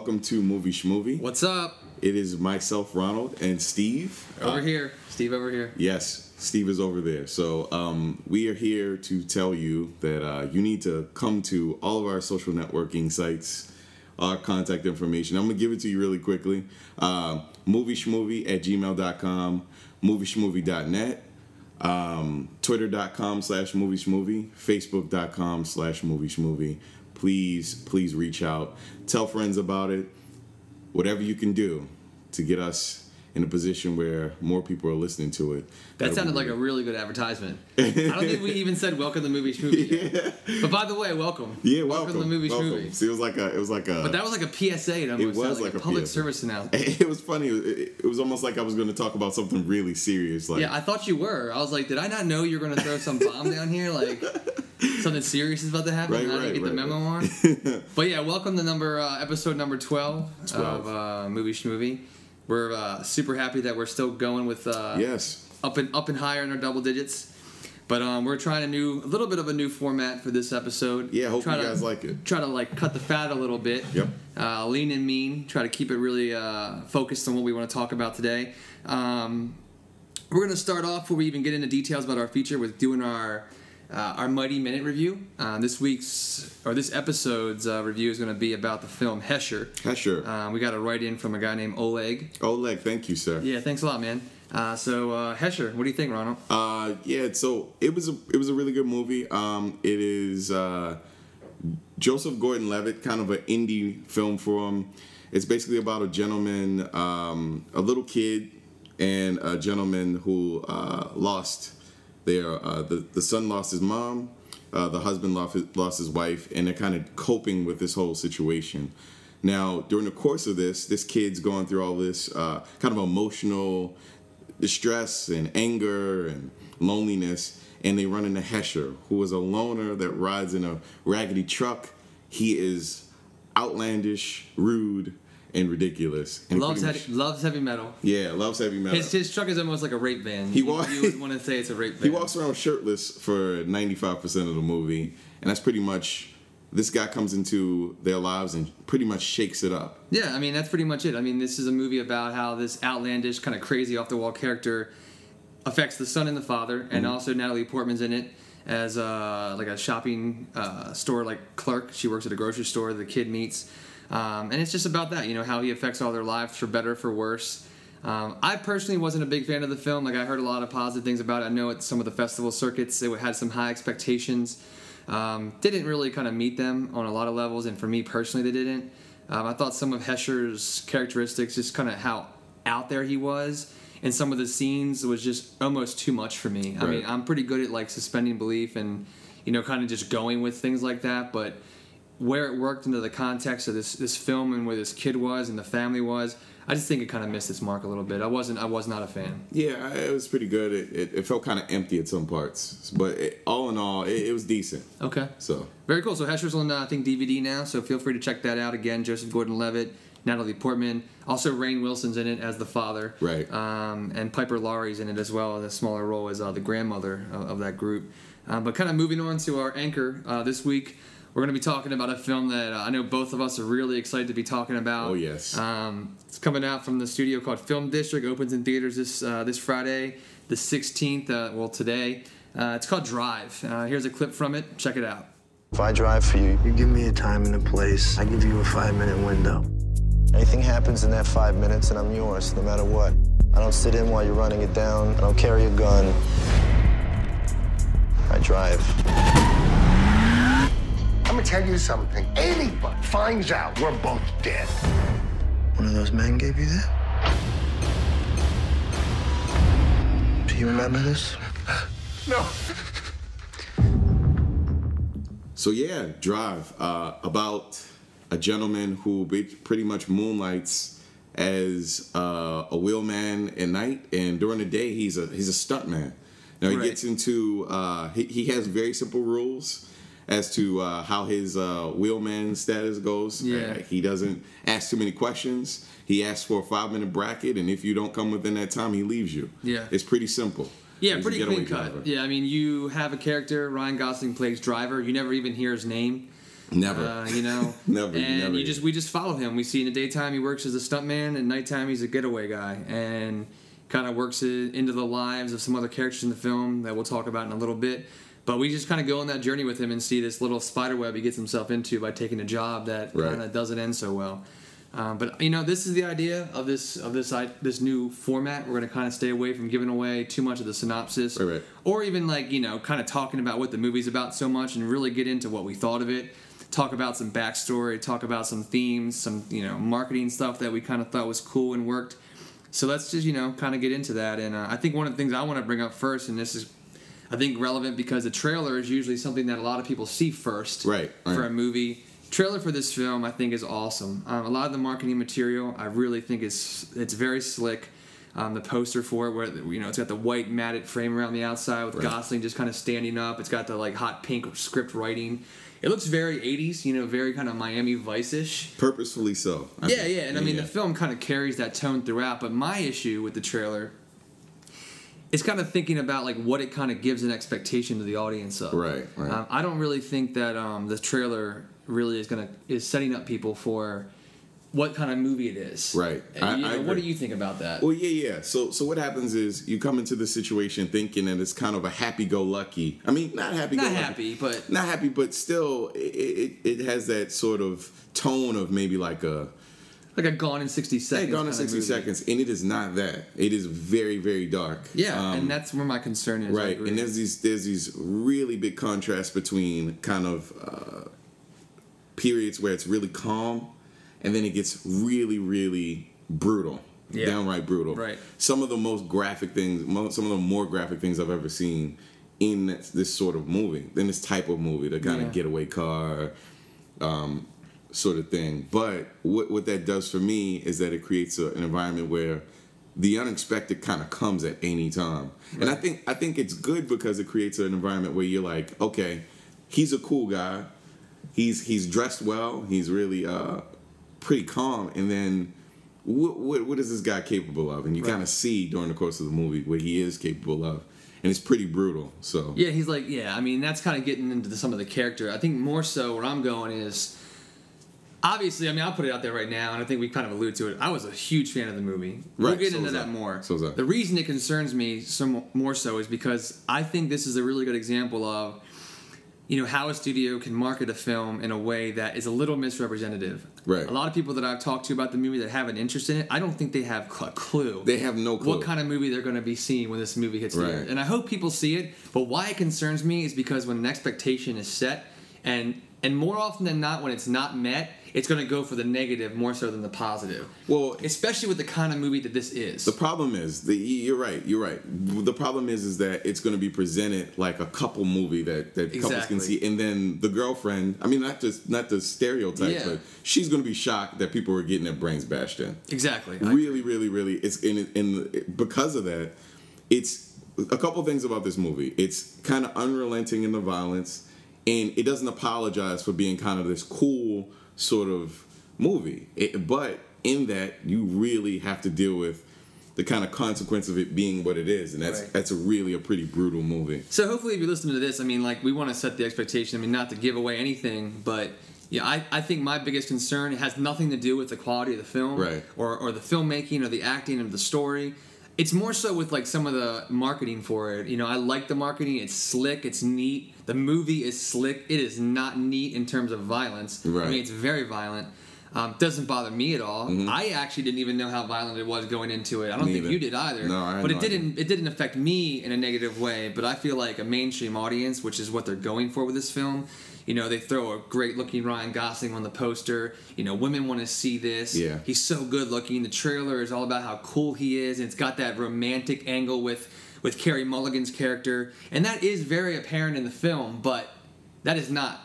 welcome to Movie Schmovie. What's up? It is myself, Ronald, and Steve. Over here. Steve over here. Yes, Steve is over there. So we are here to tell you that you need to come to all of our social networking sites, our contact information. I'm going to give it to you really quickly. Movieschmovie@gmail.com, movieschmovie.net, twitter.com/movieschmovie, facebook.com/movieschmovie. Please reach out. Tell friends about it. Whatever you can do to get us in a position where more people are listening to it. That sounded like a really good advertisement. I don't think we even said welcome to Movie Schmovie yet. Yeah. But by the way, welcome. Yeah, welcome to Movie Schmovie. See, it was like a. But that was like a PSA. It almost was like a a public PSA. service announcement. It was funny. It was almost like I was going to talk about something really serious. Like, Yeah, I thought you were. I was like, did I not know you were going to throw some bomb down here? Like, something serious is about to happen and I didn't get the memo on? But yeah, welcome to episode number 12 of Movie Schmovie. We're super happy that we're still going with yes, up and higher in our double digits. But we're trying a little bit of a new format for this episode. Yeah, hope you guys like it. Try to cut the fat a little bit. Yep. Lean and mean. Try to keep it really focused on what we want to talk about today. We're going to start off before we even get into details about our feature with doing our Mighty Minute review. This episode's review is going to be about the film Hesher. Hesher. We got a write-in from a guy named Oleg. Oleg, thank you, sir. Yeah, thanks a lot, man. Hesher, what do you think, Ronald? Yeah, so it was a really good movie. It is Joseph Gordon-Levitt, kind of an indie film for him. It's basically about a gentleman, a little kid, and a gentleman who lost their the son lost his mom, the husband lost his wife, and they're kind of coping with this whole situation. Now, during the course of this kid's going through all this kind of emotional distress and anger and loneliness, and they run into Hesher, who is a loner that rides in a raggedy truck. He is outlandish, rude, and ridiculous. And loves heavy metal. Yeah, loves heavy metal. His truck is almost like a rape van. You would want to say it's a rape van. He walks around shirtless for 95% of the movie, and that's pretty much. This guy comes into their lives and pretty much shakes it up. Yeah, I mean, that's pretty much it. I mean, this is a movie about how this outlandish, kind of crazy, off-the-wall character affects the son and the father, and also Natalie Portman's in it as like a shopping store like clerk. She works at a grocery store the kid meets. And it's just about that, how he affects all their lives for better, for worse. I personally wasn't a big fan of the film. Like, I heard a lot of positive things about it. I know at some of the festival circuits, it had some high expectations. Didn't really kind of meet them on a lot of levels, and for me personally, they didn't. I thought some of Hesher's characteristics, just kind of how out there he was, and some of the scenes was just almost too much for me. I mean, I'm pretty good at like suspending belief and kind of just going with things like that, but where it worked into the context of this film and where this kid was and the family was, I just think it kind of missed its mark a little bit. I was not a fan. Yeah, it was pretty good. It felt kind of empty at some parts, but all in all, it was decent. Okay. So very cool. So Hesher's on I think DVD now, so feel free to check that out. Again, Joseph Gordon-Levitt, Natalie Portman, also Rainn Wilson's in it as the father, right? And Piper Laurie's in it as well, in a smaller role as the grandmother of that group. But kind of moving on to our anchor this week. We're going to be talking about a film that I know both of us are really excited to be talking about. Oh, yes. It's coming out from the studio called Film District. Opens in theaters this Friday, the 16th, today. It's called Drive. Here's a clip from it. Check it out. If I drive for you, You give me a time and a place. I give you a 5-minute window. anything happens in that 5 minutes and I'm yours, no matter what. I don't sit in while you're running it down. I don't carry a gun. I drive. I'm gonna tell you something. Anybody finds out, we're both dead. One of those men gave you that? Do you remember this? No. So yeah, Drive, about a gentleman who pretty much moonlights as a wheelman at night, and during the day he's a stuntman. Now he gets into he has very simple rules as to how his wheelman status goes. Yeah. He doesn't ask too many questions. He asks for a 5-minute bracket, and if you don't come within that time, he leaves you. Yeah. It's pretty simple. Yeah, He's a pretty getaway clean cut. driver. Yeah, I mean, you have a character, Ryan Gosling plays Driver. You never even hear his name. Never. You know, Never, and never. we just follow him. We see in the daytime he works as a stuntman, and nighttime he's a getaway guy, and kind of works it into the lives of some other characters in the film that we'll talk about in a little bit. But we just kind of go on that journey with him and see this little spider web he gets himself into by taking a job that kind of doesn't end so well. But you know, this is the idea of this new format. We're going to kind of stay away from giving away too much of the synopsis, or even like, you know, kind of talking about what the movie's about so much, and really get into what we thought of it. Talk about some backstory, talk about some themes, some, you know, marketing stuff that we kind of thought was cool and worked. So let's just, you know, kind of get into that. And I think one of the things I want to bring up first, and this is, I think, relevant because the trailer is usually something that a lot of people see first for a movie. Trailer for this film, I think, is awesome. A lot of the marketing material, I really think it's very slick. The poster for it, where, you know, it's got the white matted frame around the outside with Gosling just kind of standing up. It's got the like hot pink script writing. It looks very 80s, you know, very kind of Miami Vice-ish. Purposefully so. And I mean, the film kind of carries that tone throughout. But my issue with the trailer is kind of thinking about like what it kind of gives an expectation to the audience of. Right. I don't really think that the trailer really is setting up people for what kind of movie it is. Right. What do you think about that? Well, yeah. So what happens is you come into the situation thinking that it's kind of a happy-go-lucky. I mean, not happy, but still, it has that sort of tone of maybe like a Gone in 60 Seconds. Gone in 60 Seconds, and it is not that. It is very, very dark. Yeah, and that's where my concern is. Right, and there's these really big contrasts between kind of periods where it's really calm, and then it gets really, really brutal, downright brutal. Right. Some of the most graphic things, some of the more graphic things I've ever seen in this sort of movie, in this type of movie, the kind of getaway car sort of thing. But what that does for me is that it creates an environment where the unexpected kind of comes at any time. Right. And I think it's good because it creates an environment where you're like, okay, he's a cool guy. He's dressed well. He's really pretty calm. And then what is this guy capable of? And you kind of see during the course of the movie what he is capable of. And it's pretty brutal. So yeah, he's like, I mean, that's kind of getting into some of the character. I think more so where I'm going is, obviously, I mean, I'll put it out there right now, and I think we kind of alluded to it. I was a huge fan of the movie. We'll get into that more. The reason it concerns me more so is because I think this is a really good example of, you know, how a studio can market a film in a way that is a little misrepresentative. Right. A lot of people that I've talked to about the movie that have an interest in it, I don't think they have a clue. They have no clue. What kind of movie they're going to be seeing when this movie hits theaters. And I hope people see it, but why it concerns me is because when an expectation is set, and more often than not, when it's not met, it's going to go for the negative more so than the positive. Well, especially with the kind of movie that this is. The problem is, you're right. The problem is that it's going to be presented like a couple movie that couples can see, and then the girlfriend. I mean, not the stereotype, but she's going to be shocked that people are getting their brains bashed in. Exactly. Really. It's because of that. It's a couple things about this movie. It's kind of unrelenting in the violence, and it doesn't apologize for being kind of this cool sort of movie. But in that, you really have to deal with the kind of consequence of it being what it is, and that's really a pretty brutal movie. So hopefully if you're listening to this, I mean, like, we want to set the expectation. I mean, not to give away anything, but yeah, I think my biggest concern, it has nothing to do with the quality of the film, or the filmmaking or the acting of the story. It's more so with like some of the marketing for it. You know, I like the marketing. It's slick. It's neat. The movie is slick. It is not neat in terms of violence. Right. I mean, it's very violent. Doesn't bother me at all. Mm-hmm. I actually didn't even know how violent it was going into it. I don't think you did either. No, I but it didn't affect me in a negative way. But I feel like a mainstream audience, which is what they're going for with this film, you know, they throw a great-looking Ryan Gosling on the poster. You know, women want to see this. Yeah. He's so good-looking. The trailer is all about how cool he is, and it's got that romantic angle with Carey Mulligan's character, and that is very apparent in the film. But that is not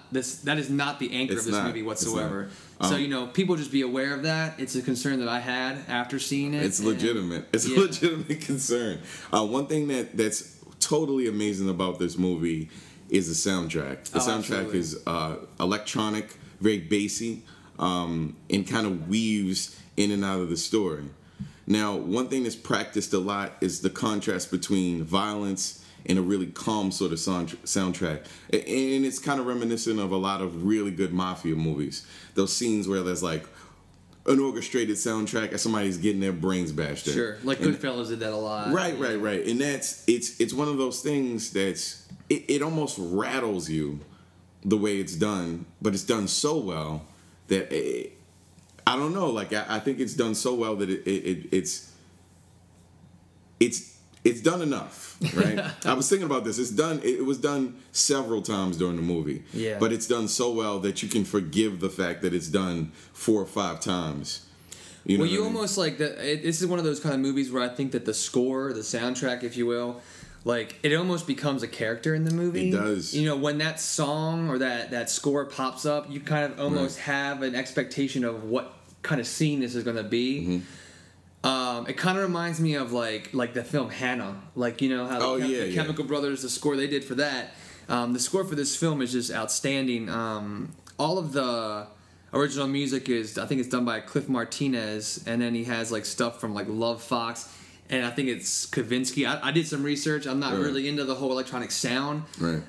the anchor of this movie whatsoever. So, you know, people just be aware of that. It's a concern that I had after seeing it. It's legitimate. It's a legitimate concern. One thing that's totally amazing about this movie is the soundtrack. The soundtrack is electronic, very bassy, and kind of weaves in and out of the story. Now, one thing that's practiced a lot is the contrast between violence and a really calm sort of soundtrack. And it's kind of reminiscent of a lot of really good mafia movies. Those scenes where there's like an orchestrated soundtrack and somebody's getting their brains bashed in. Sure, like Goodfellas did that a lot. Right. And it's one of those things that's it almost rattles you the way it's done, but it's done so well that I don't know. Like I think it's done so well that it's done enough, right? I was thinking about this. It was done several times during the movie. Yeah. But it's done so well that you can forgive the fact that it's done 4 or 5 times. You know almost like that. This is one of those kind of movies where I think that the score, the soundtrack, if you will, like it almost becomes a character in the movie. It does. You know, when that song or that score pops up, you kind of almost have an expectation of what kind of scene this is going to be. Mm-hmm. It kind of reminds me of like the film Hannah, like you know how the Chemical Brothers, the score they did for that. The score for this film is just outstanding. All of the original music is, I think it's done by Cliff Martinez, and then he has like stuff from like Love Fox, and I think it's Kavinsky. I did some research. I'm not really into the whole electronic sound. Right.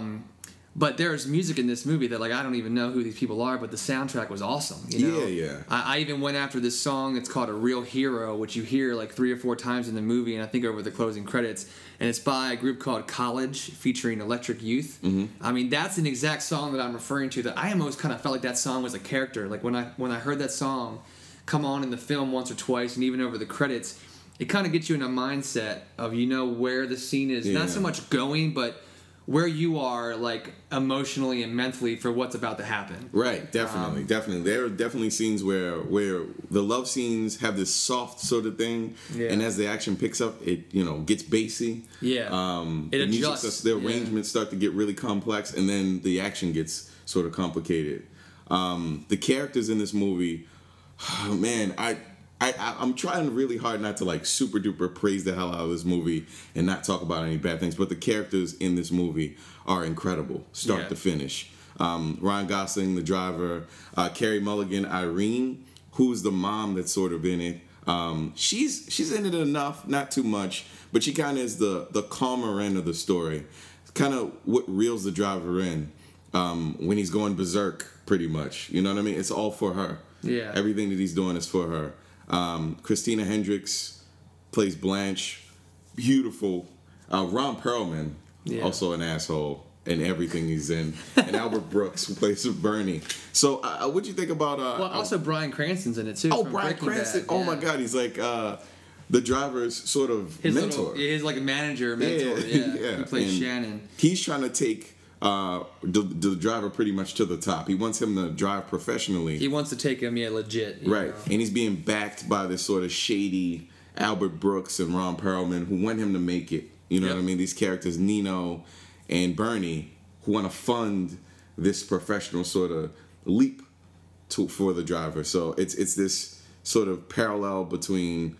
But there's music in this movie that like I don't even know who these people are, but the soundtrack was awesome. You know? Yeah. I even went after this song. It's called "A Real Hero," which you hear like 3 or 4 times in the movie, and I think over the closing credits. And it's by a group called College, featuring Electric Youth. Mm-hmm. I mean, that's an exact song that I'm referring to. That I almost kind of felt like that song was a character. Like when I heard that song come on in the film once or twice, and even over the credits, it kind of gets you in a mindset of where the scene is. Not so much going, but where you are, like, emotionally and mentally for what's about to happen. Right, definitely. There are definitely scenes where the love scenes have this soft sort of thing, and as the action picks up, it, gets bassy. Yeah. It adjusts. The arrangements start to get really complex, and then the action gets sort of complicated. The characters in this movie, man, I'm trying really hard not to like super duper praise the hell out of this movie and not talk about any bad things, but the characters in this movie are incredible, start to finish. Ryan Gosling, the driver, Carey Mulligan, Irene, who's the mom that's sort of in it. She's in it enough, not too much, but she kind of is the calmer end of the story. It's kind of what reels the driver in when he's going berserk, pretty much. You know what I mean? It's all for her. Yeah. Everything that he's doing is for her. Christina Hendricks plays Blanche, beautiful. Ron Perlman, also an asshole in everything he's in, and Albert Brooks, who plays Bernie. So, what'd you think about? Also Bryan Cranston's in it too. Oh, Bryan Cranston! Oh my God, he's like the driver's sort of his mentor. His like a mentor. Yeah. He plays Shannon. He's trying to take the driver pretty much to the top. He wants him to drive professionally. He wants to take him, legit. Right. know? And he's being backed by this sort of shady Albert Brooks and Ron Perlman who want him to make it. You know what I mean? These characters, Nino and Bernie, who want to fund this professional sort of leap for the driver. So it's this sort of parallel between,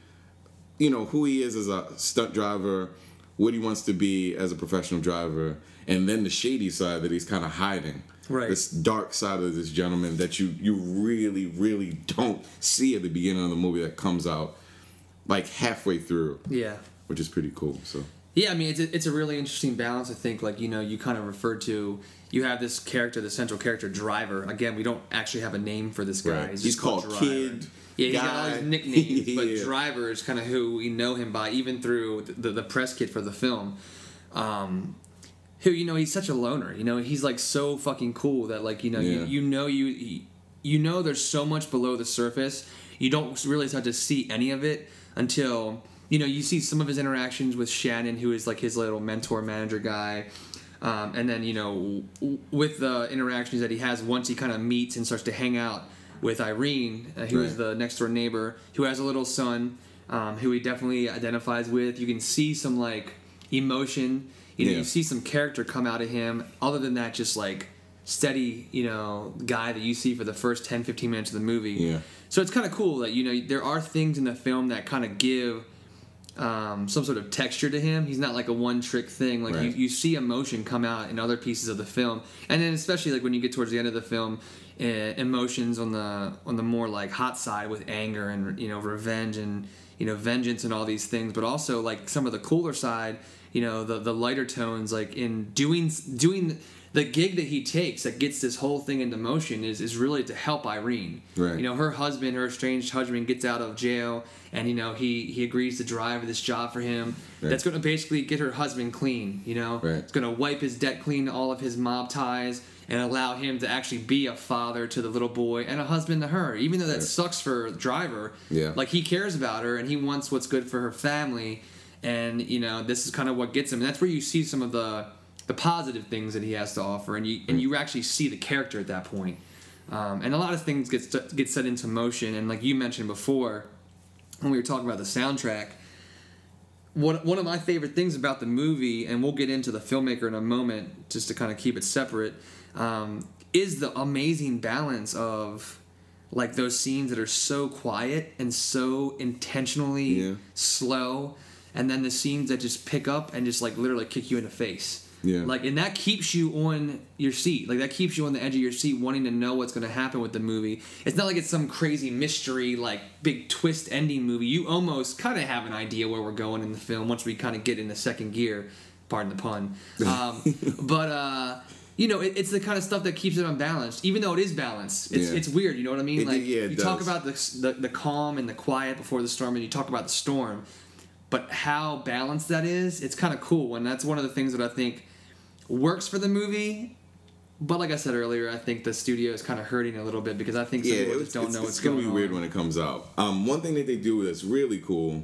who he is as a stunt driver, what he wants to be as a professional driver, and then the shady side that he's kind of hiding. Right. This dark side of this gentleman that you really, really don't see at the beginning of the movie that comes out like halfway through. Yeah. Which is pretty cool. So. Yeah, I mean, it's a really interesting balance, I think. Like, you kind of referred to, you have this character, the central character, Driver. Again, we don't actually have a name for this guy. Right. He's called Driver. Kid. Yeah, he's got all these nicknames, but Yeah. Driver is kind of who we know him by, even through the press kit for the film. Who, he's such a loner. He's like so fucking cool that like, you know there's so much below the surface. You don't really start to see any of it until, you see some of his interactions with Shannon, who is like his little mentor manager guy. And then, with the interactions that he has once he kind of meets and starts to hang out with Irene, who is the next door neighbor, who has a little son, who he definitely identifies with. You can see some like emotion. You see some character come out of him, other than that just like steady, guy that you see for the first 10, 15 minutes of the movie. Yeah. So it's kind of cool that, there are things in the film that kind of give some sort of texture to him. He's not like a one-trick thing. Like you see emotion come out in other pieces of the film. And then especially like when you get towards the end of the film, emotions on the more like hot side with anger and, revenge and, vengeance and all these things. But also like some of the cooler side, the lighter tones, like in doing the gig that he takes that gets this whole thing into motion is really to help Irene. Right. Her husband, her estranged husband, gets out of jail, and he agrees to drive this job for him. Right. That's going to basically get her husband clean. Right. It's going to wipe his debt clean, all of his mob ties, and allow him to actually be a father to the little boy and a husband to her. Even though that sucks for Driver, like he cares about her and he wants what's good for her family, and this is kind of what gets him. And that's where you see some of the positive things that he has to offer, and you actually see the character at that point. And a lot of things get set into motion, and like you mentioned before, when we were talking about the soundtrack, one of my favorite things about the movie, and we'll get into the filmmaker in a moment, just to kind of keep it separate, is the amazing balance of like those scenes that are so quiet and so intentionally slow, and then the scenes that just pick up and just like literally kick you in the face. Yeah. Like, and that keeps you on your seat. Like, that keeps you on the edge of your seat wanting to know what's going to happen with the movie. It's not like it's some crazy mystery, like, big twist ending movie. You almost kind of have an idea where we're going in the film once we kind of get into second gear. Pardon the pun. It's the kind of stuff that keeps it unbalanced, even though it is balanced. It's weird, you know what I mean? You talk about the calm and the quiet before the storm, and you talk about the storm. But how balanced that is, it's kind of cool. And that's one of the things that I think works for the movie, but like I said earlier, I think the studio is kind of hurting a little bit because I think some people just don't know what's going on. It's going to be weird when it comes out. One thing that they do that's really cool,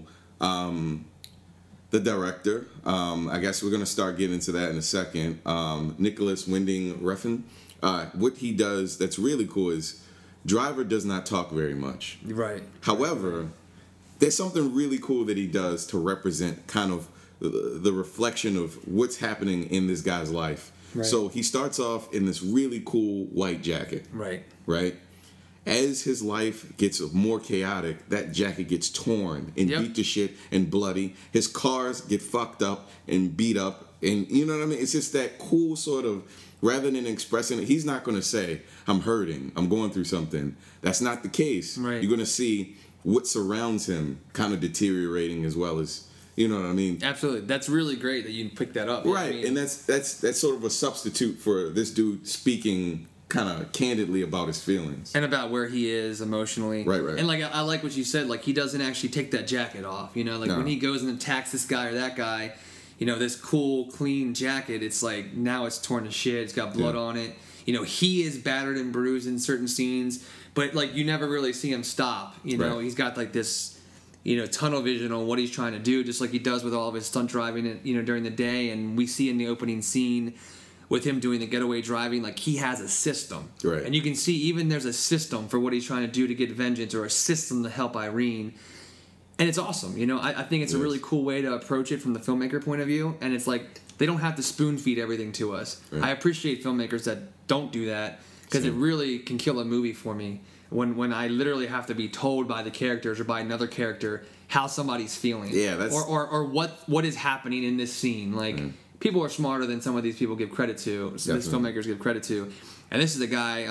the director, I guess we're going to start getting into that in a second, Nicholas Winding Refn, what he does that's really cool is Driver does not talk very much. Right. However, there's something really cool that he does to represent kind of the reflection of what's happening in this guy's life. Right. So he starts off in this really cool white jacket. Right. Right? As his life gets more chaotic, that jacket gets torn and beat to shit and bloody. His cars get fucked up and beat up. And you know what I mean? It's just that cool sort of, rather than expressing it, he's not going to say, I'm hurting, I'm going through something. That's not the case. Right. You're going to see what surrounds him kind of deteriorating as well as, you know what I mean? Absolutely. That's really great that you picked that up. Right. I mean, and that's sort of a substitute for this dude speaking kind of candidly about his feelings. And about where he is emotionally. Right. And like I like what you said, like he doesn't actually take that jacket off, when he goes and attacks this guy or that guy, this cool, clean jacket, it's like now it's torn to shit, it's got blood on it. He is battered and bruised in certain scenes, but like you never really see him stop. Right. He's got like this tunnel vision on what he's trying to do, just like he does with all of his stunt driving, during the day. And we see in the opening scene with him doing the getaway driving, like he has a system. Right. And you can see even there's a system for what he's trying to do to get vengeance, or a system to help Irene. And it's awesome. I think it's a really cool way to approach it from the filmmaker point of view. And it's like they don't have to spoon feed everything to us. Right. I appreciate filmmakers that don't do that, because it really can kill a movie for me. When I literally have to be told by the characters or by another character how somebody's feeling, or what is happening in this scene. Like people are smarter than some of these people give credit to. These filmmakers give credit to, and this is a guy,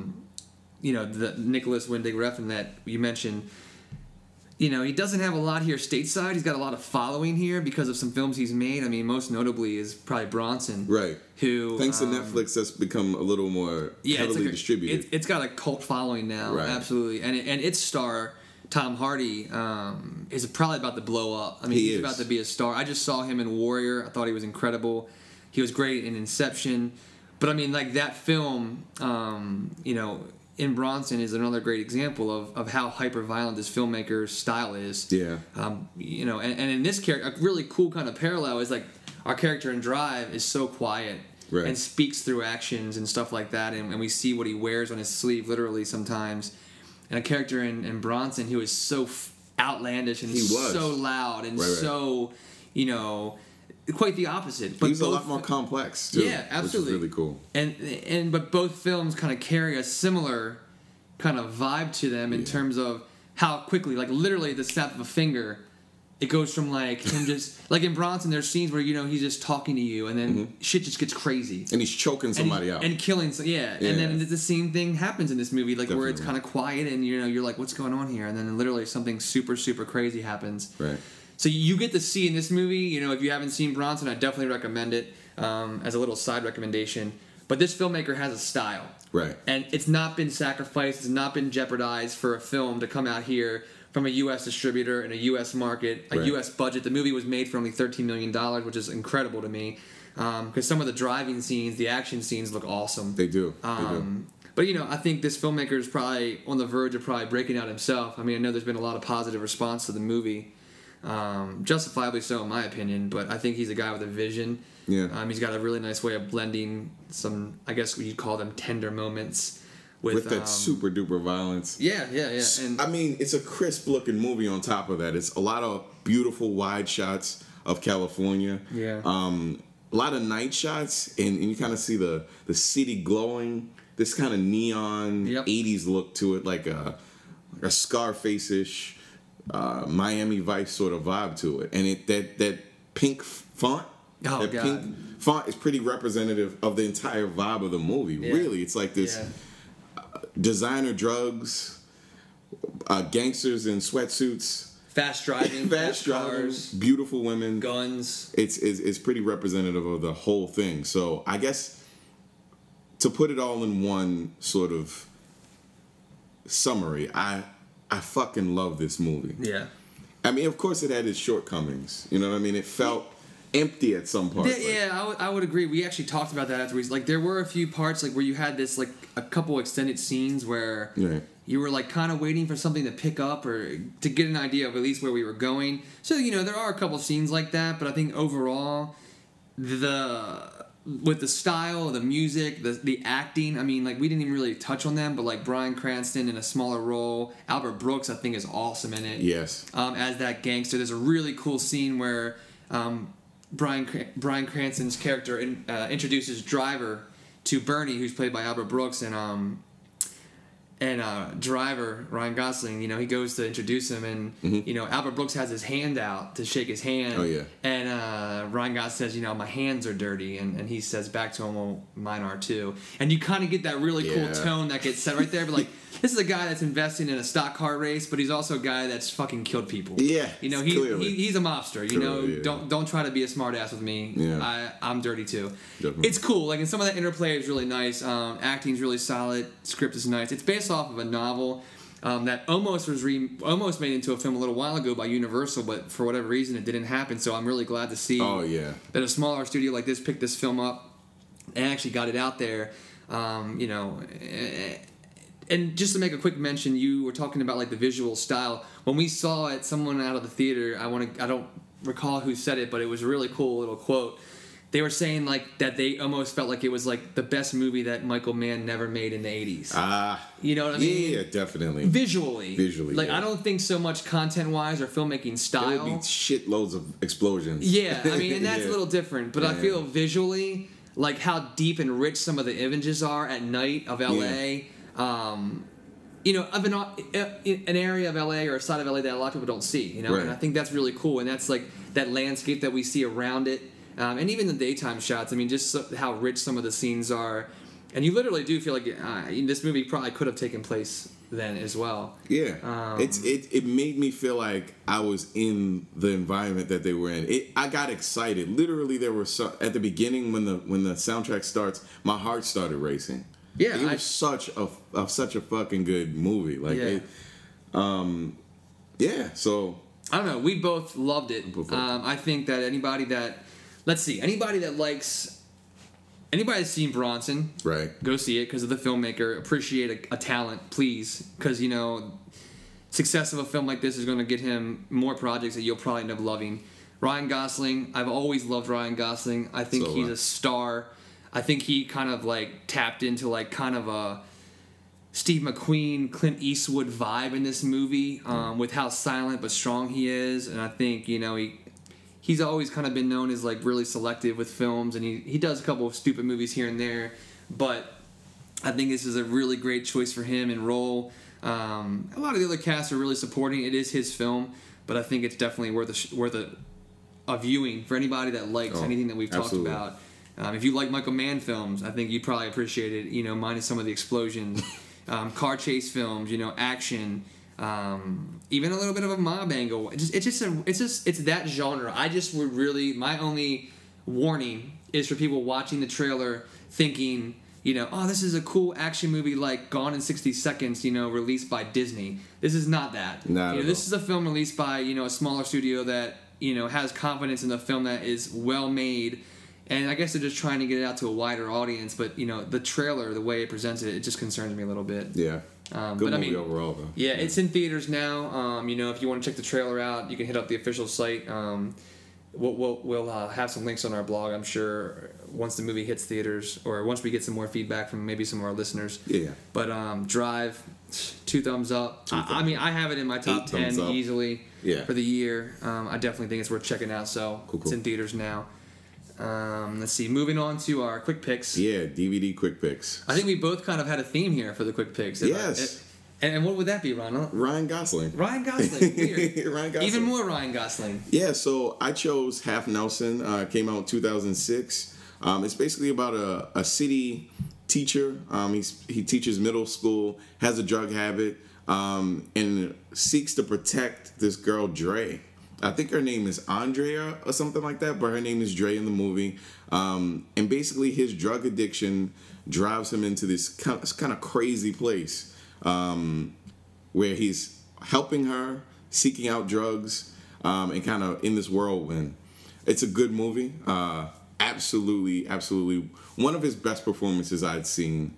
the Nicholas Winding Refn that you mentioned. He doesn't have a lot here stateside. He's got a lot of following here because of some films he's made. I mean, most notably is probably Bronson. Right. Who, thanks to Netflix, that's become a little more heavily distributed. It's got a cult following now, absolutely. And its star, Tom Hardy, is probably about to blow up. I mean, he's about to be a star. I just saw him in Warrior. I thought he was incredible. He was great in Inception. But I mean, like that film, in Bronson is another great example of how hyper-violent this filmmaker's style is. Yeah. And in this character, a really cool kind of parallel is like our character in Drive is so quiet and speaks through actions and stuff like that, and we see what he wears on his sleeve literally sometimes. And a character in Bronson who is so outlandish and so loud and so, quite the opposite. But he's a lot more complex too. Yeah, absolutely. Which is really cool. But both films kind of carry a similar kind of vibe to them in terms of how quickly, like literally the snap of a finger, it goes from like him just like in Bronson. There's scenes where he's just talking to you, and then shit just gets crazy, and he's choking somebody out and killing. And then the same thing happens in this movie, like where it's kind of quiet, and you're like, what's going on here? And then literally something super super crazy happens. Right. So you get to see in this movie, you know, if you haven't seen Bronson, I definitely recommend it as a little side recommendation. But this filmmaker has a style. Right. And it's not been sacrificed, it's not been jeopardized for a film to come out here from a U.S. distributor in a U.S. market, a Right. U.S. budget. The movie was made for only $13 million, which is incredible to me. Because some of the driving scenes, the action scenes look awesome. They do. They do. But, you know, I think this filmmaker is probably on the verge of probably breaking out himself. I mean, I know there's been a lot of positive response to the movie. Justifiably so, in my opinion. But I think he's a guy with a vision. Yeah. He's got a really nice way of blending some, I guess you'd call them tender moments with that super duper violence. Yeah. And I mean, it's a crisp looking movie on top of that. It's a lot of beautiful wide shots of California. Yeah. A lot of night shots, and you kind of see the city glowing. This kind of neon 80s look to it, like a Scarface-ish Miami Vice sort of vibe to it. And that pink font, pink font is pretty representative of the entire vibe of the movie. Yeah. Really, it's like this designer drugs, gangsters in sweatsuits, fast driving, fast cars, beautiful women, guns. It's pretty representative of the whole thing. So I guess to put it all in one sort of summary, I fucking love this movie. Yeah. I mean, of course, it had its shortcomings. You know what I mean? It felt empty at some parts. I would agree. We actually talked about that afterwards. Like, there were a few parts like where you had this like a couple extended scenes where you were like kind of waiting for something to pick up or to get an idea of at least where we were going. So, you know, there are a couple scenes like that, but I think overall with the style, the music, the acting, I mean, like, we didn't even really touch on them, but like Bryan Cranston in a smaller role, Albert Brooks I think is awesome in it. Yes. As that gangster. There's a really cool scene where Bryan Cranston's character introduces Driver to Bernie, who's played by Albert Brooks, and Driver, Ryan Gosling, you know, he goes to introduce him, and you know, Albert Brooks has his hand out to shake his hand. Oh yeah. And Ryan Gosling says, you know, my hands are dirty, and he says back to him, well, mine are too. And you kind of get that really cool tone that gets set right there. But like, this is a guy that's investing in a stock car race, but he's also a guy that's fucking killed people. Yeah. You know, he's a mobster. You know, don't try to be a smart ass with me. Yeah. I'm dirty too. Definitely. It's cool. Like, and some of that interplay is really nice. Acting's really solid. Script is nice. It's based off of a novel that almost made into a film a little while ago by Universal, but for whatever reason it didn't happen. So I'm really glad to see that a smaller studio like this picked this film up and actually got it out there. You know, and just to make a quick mention, you were talking about like the visual style. When we saw it, someone out of the theater, I don't recall who said it, but it was a really cool little quote. They were saying like that they almost felt like it was like the best movie that Michael Mann never made in the 80s. You know what I mean? Yeah, definitely. Visually. Like, yeah. I don't think so much content-wise or filmmaking style. There would be shitloads of explosions. Yeah, I mean, and that's a little different. But I feel visually, like how deep and rich some of the images are at night of LA. You know, of an area of LA or a side of LA that a lot of people don't see. You know, and I think that's really cool. And that's like that landscape that we see around it. And even the daytime shots, I mean, just how rich some of the scenes are. And you literally do feel like this movie probably could have taken place then as well. Yeah. It made me feel like I was in the environment that they were in. I got excited. Literally, there were at the beginning when the soundtrack starts, my heart started racing. Yeah. It was such a fucking good movie. Like so I don't know, we both loved it. I think that anybody that that's seen Bronson, go see it because of the filmmaker. Appreciate a talent, please, because you know, success of a film like this is going to get him more projects that you'll probably end up loving. Ryan Gosling, I've always loved Ryan Gosling. I think he's a star. I think he kind of like tapped into like kind of a Steve McQueen, Clint Eastwood vibe in this movie, with how silent but strong he is, and I think, you know, he's always kind of been known as like really selective with films, and he does a couple of stupid movies here and there, but I think this is a really great choice for him and role. A lot of the other casts are really supporting. It is his film, but I think it's definitely worth a viewing for anybody that likes anything that we've talked about. If you like Michael Mann films, I think you'd probably appreciate it, you know, minus some of the explosions. Car chase films, you know, action, even a little bit of a mob angle. It's that genre. I just would really, my only warning is for people watching the trailer thinking, oh, this is a cool action movie like Gone in 60 Seconds, released by Disney. This is not that. This is a film released by, a smaller studio that, has confidence in the film that is well made. And I guess they're just trying to get it out to a wider audience. But, the trailer, the way it presents it, it just concerns me a little bit. Yeah. Good movie overall, though. Yeah, it's in theaters now. If you want to check the trailer out, you can hit up the official site. We'll have some links on our blog, I'm sure, once the movie hits theaters, or once we get some more feedback from maybe some of our listeners. Yeah. But Drive, 2 thumbs up. I mean, I have it in my top 10 easily for the year. I definitely think it's worth checking out. So cool. It's in theaters now. Let's see. Moving on to our quick picks. Yeah, DVD quick picks. I think we both kind of had a theme here for the quick picks. Yes. And what would that be, Ronald? Ryan Gosling. Ryan Gosling. Weird. Ryan Gosling. Even more Ryan Gosling. Yeah, so I chose Half Nelson. Came out in 2006. It's basically about a city teacher. He teaches middle school, has a drug habit, and seeks to protect this girl, Dre. I think her name is Andrea or something like that, but her name is Dre in the movie. And basically his drug addiction drives him into this kind of crazy place where he's helping her, seeking out drugs, and kind of in this whirlwind. It's a good movie. Absolutely. One of his best performances I'd seen.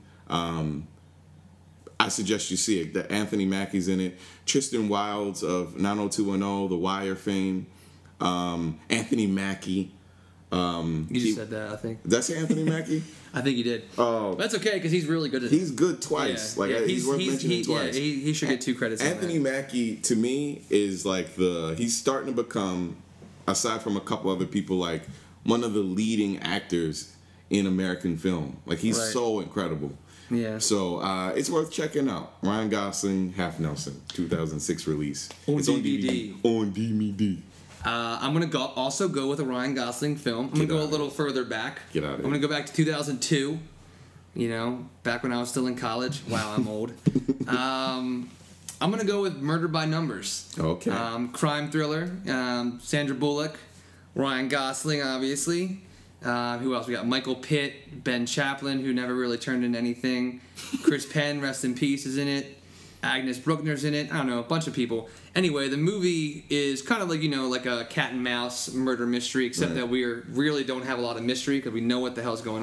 I suggest you see it. That Anthony Mackie's in it. Tristan Wilds of 90210, The Wire fame. Anthony Mackie. You just said that, I think. Did I say Anthony Mackie? I think you did. Oh. That's okay, because he's really good at it. He's good twice. Yeah. He's worth mentioning twice. Yeah, he should get 2 credits. Anthony Mackie, to me, is like he's starting to become, aside from a couple other people, like one of the leading actors in American film. Like, he's so incredible. Yeah. So it's worth checking out. Ryan Gosling, Half Nelson, 2006 release. It's DVD. On DVD. I'm going to also go with a Ryan Gosling film. I'm going to go a little further back. Get out of here. I'm going to go back to 2002. Back when I was still in college. Wow, I'm old. I'm going to go with Murder by Numbers. Okay. Crime thriller. Sandra Bullock. Ryan Gosling, obviously. Who else? We got Michael Pitt, Ben Chaplin, who never really turned into anything. Chris Penn, rest in peace, is in it. Agnes Bruckner's in it. I don't know, a bunch of people. Anyway, the movie is kind of like, like a cat and mouse murder mystery, except that we really don't have a lot of mystery because we know what the hell's going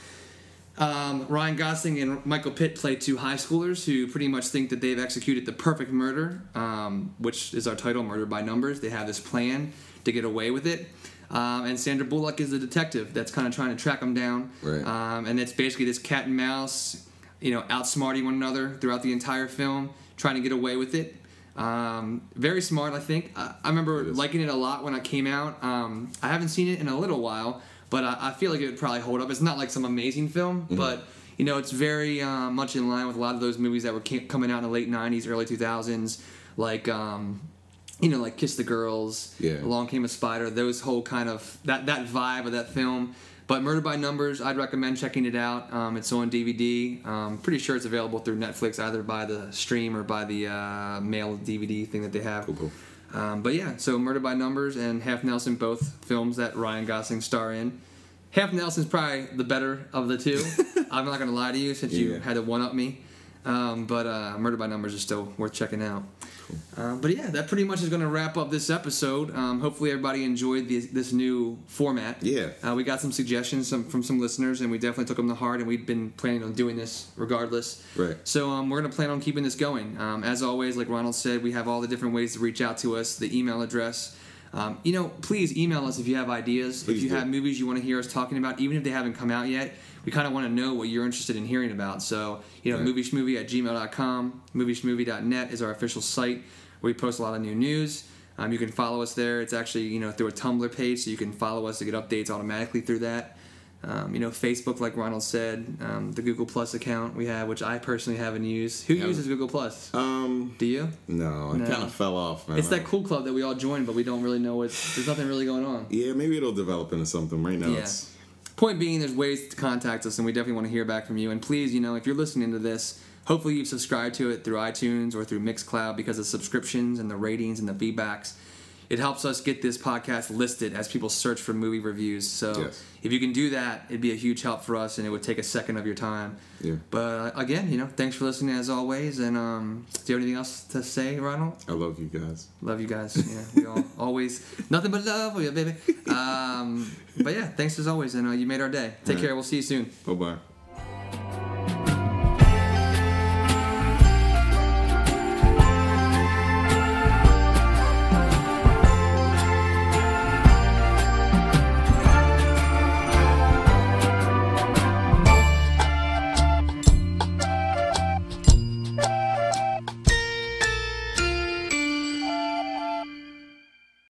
on. Ryan Gosling and Michael Pitt play 2 high schoolers who pretty much think that they've executed the perfect murder, which is our title, Murder by Numbers. They have this plan to get away with it. And Sandra Bullock is the detective that's kind of trying to track them down. Right. And it's basically this cat and mouse, outsmarting one another throughout the entire film, trying to get away with it. Very smart, I think. I remember liking it a lot when it came out. I haven't seen it in a little while, but I feel like it would probably hold up. It's not like some amazing film, but it's very much in line with a lot of those movies that were coming out in the late 90s, early 2000s, like like Kiss the Girls, Along Came a Spider, those whole kind of, that vibe of that film. But Murder by Numbers, I'd recommend checking it out. It's on DVD. Pretty sure it's available through Netflix, either by the stream or by the mail DVD thing that they have. Cool. But yeah, so Murder by Numbers and Half Nelson, both films that Ryan Gosling star in. Half Nelson's probably the better of the 2. I'm not going to lie to you since you had to one-up me. But Murder by Numbers is still worth checking out. But yeah, that pretty much is going to wrap up this episode. Hopefully everybody enjoyed this new format. Yeah. We got some suggestions from some listeners, and we definitely took them to heart, and we've been planning on doing this regardless. Right. So we're going to plan on keeping this going. As always, like Ronald said, we have all the different ways to reach out to us, the email address. Please email us if you have ideas, if you have movies you want to hear us talking about, even if they haven't come out yet. We kind of want to know what you're interested in hearing about. So, movieschmovie@gmail.com, movieschmovie.net is our official site where we post a lot of new news. You can follow us there. It's actually, through a Tumblr page, so you can follow us to get updates automatically through that. Facebook, like Ronald said, the Google Plus account we have, which I personally haven't used. Who uses Google Plus? Do you? No, it kind of fell off, man. It's that cool club that we all joined, but we don't really know there's nothing really going on. Yeah, maybe it'll develop into something. Right now, Point being, there's ways to contact us, and we definitely want to hear back from you. And please, if you're listening to this, Hopefully you've subscribed to it through iTunes or through Mixcloud because of subscriptions and the ratings and the feedbacks. It helps us get this podcast listed as people search for movie reviews. So if you can do that, it'd be a huge help for us, and it would take a second of your time. Yeah. But again, thanks for listening as always. And do you have anything else to say, Ronald? I love you guys. Love you guys. Yeah, we all always nothing but love for you, baby. But yeah, thanks as always, and you made our day. Take care. We'll see you soon. Bye-bye.